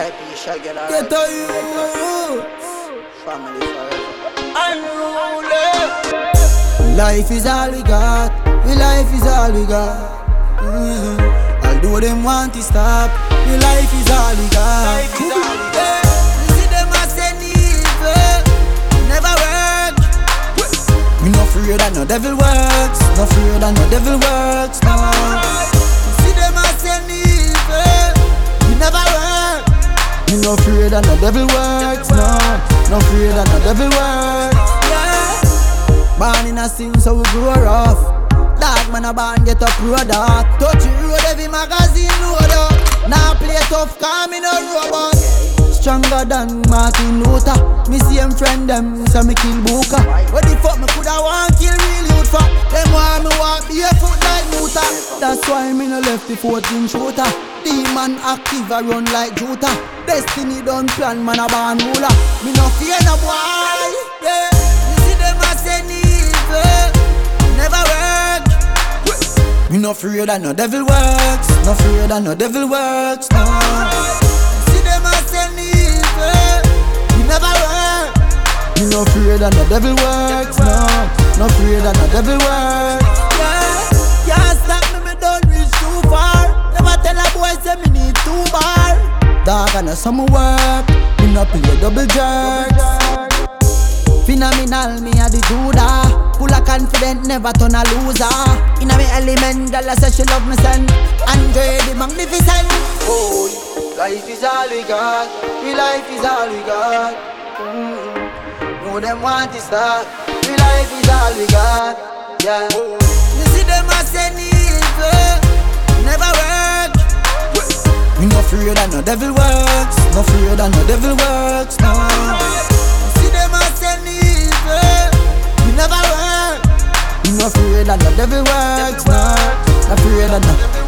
R.I.P. shall get R.I.P. Get to you. Family forever. Unruly. Life is all we got. Life is all we got. Although them want to stop, life is all we got. Life is all we got. You see them a say evil never work. Me no afraid that no devil works. No afraid that no devil works. No. You see them a say evil never work. Me no afraid that no devil works. No. No afraid that no devil works. Yeah. Born in a sin so we grow rough. Dog man a born get up road up. Touch the road every magazine load up. Now play tough car me no robot. Stronger than Martin Luther. Me same friend them so me kill Booker. What the fuck me coulda want kill real youth for? Them want me walk barefoot like Muta. That's why me no left the 14 shooter. Demon active a run like Juta. Destiny done plan man a born ruler. Me no fear no boy. Yeah. You see them a say evil never work. Me no afraid that no devil works. No afraid that no devil works. No. See them a say evil, me never work. Me no afraid that no devil works. No. No afraid that no devil works. Yeah. Can't stop me, me don't reach too far. Never tell a boy say me need 2 bar. Dog and a summer work. Me no play double jerks. Phenomenal, me a the Judah. Full of confident, never turn a loser. In a me element, girl I say she love me son. Andre the magnificent. Oh, life is all we got. Life is all we got. No them want to stop. Life is all we got. Yeah. You see them a say evil never work. Me no afraid that no devil works. No afraid that no devil works. No. You see them a say evil never work. Me no afraid that the devil works. No. Afraid that no